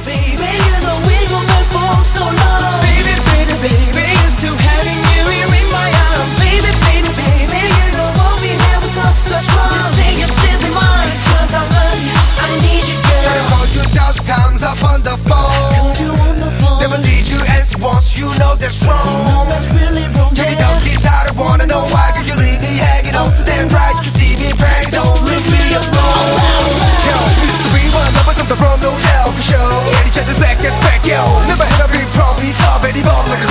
baby, you know we gon' go for so long. Baby, baby, baby, used to having you here in my arms. Baby, baby, baby, you know what we have was not such fun. Say you're simply mine, 'cause I love you, I need you, girl. I call you just comes up on the phone. You on the phone. Never need you answer once, you know that's wrong. You know that's really wrong. Take it out, she's out, I wanna know why. Cause you leave me hanging on to them right. You see me praying, don't leave me alone. Yo, used to be one, never come from no hell for sure. Any chances back, that's back, yo. Never had a big problem, he solved any problem like a